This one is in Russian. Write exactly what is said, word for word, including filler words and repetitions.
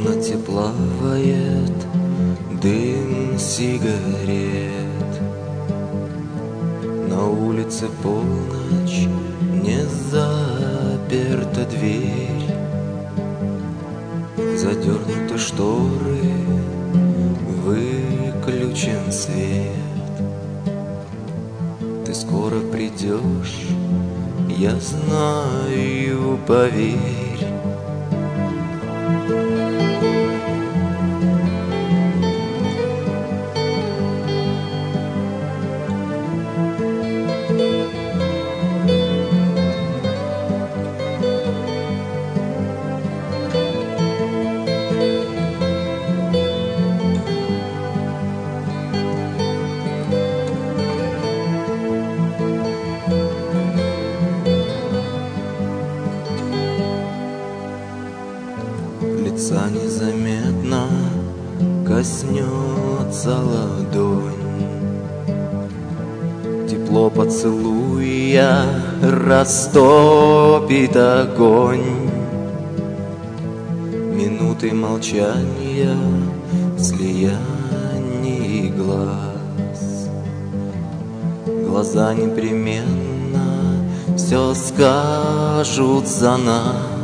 комнате плавает дым сигарет. На улице полночь, не заперта дверь, задернуты шторы, выключен свет. Ты скоро придешь, я знаю, поверь. Лица незаметно коснется ладонь, тепло поцелуя растопит огонь. Минуты молчания, слияний глаз, глаза непременно все скажут за нас.